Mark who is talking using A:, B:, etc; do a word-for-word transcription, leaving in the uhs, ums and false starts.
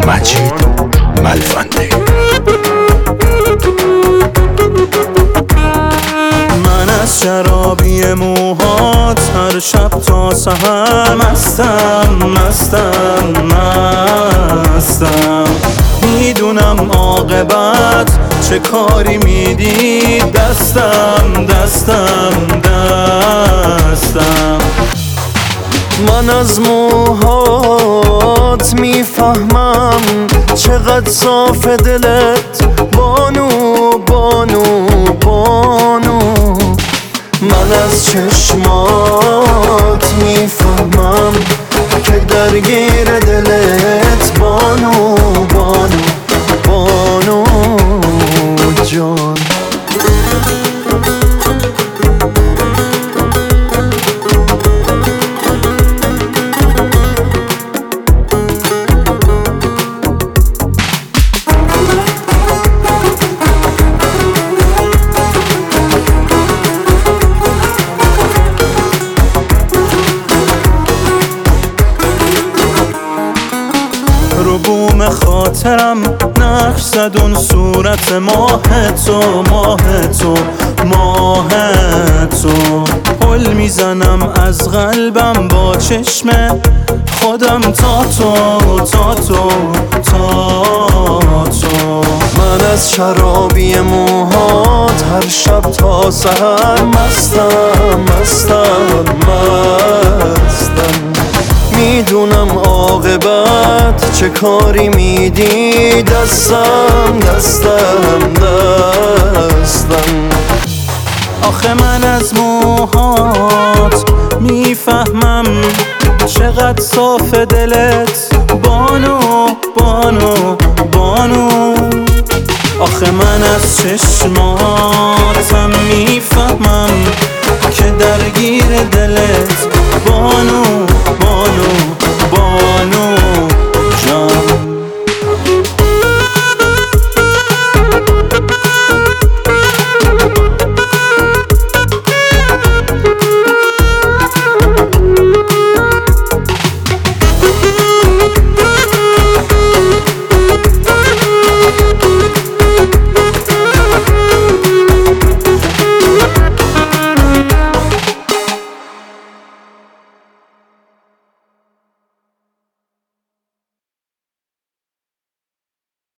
A: مجید ملفندی.
B: من از شرابی موهات هر شب تا سحر مستم مستم مستم. میدونم عاقبت چه کاری میدی، دستم دستم دستم. من از موهات میفهمم چقدر صاف دلت بانو بانو بانو. من از چشمات میفهمم که درگیر دلت بانو بانو بانو جان. رو بوم خاطرم نقش زد اون صورت ماه تو ماه تو ماه تو. پل میزنم از قلبم با چشم خودم تا تو تا تو تا تو. من از شرابی موهات هر شب تا سحر مستم مستم مستم. میدونم عاقبت چه کاری میدی، دستم دستم دستم. آخه من از موهات میفهمم چقدر صاف دلت بانو بانو بانو. آخه من از چشماتم میفهمم که درگیر دلت بانو بانو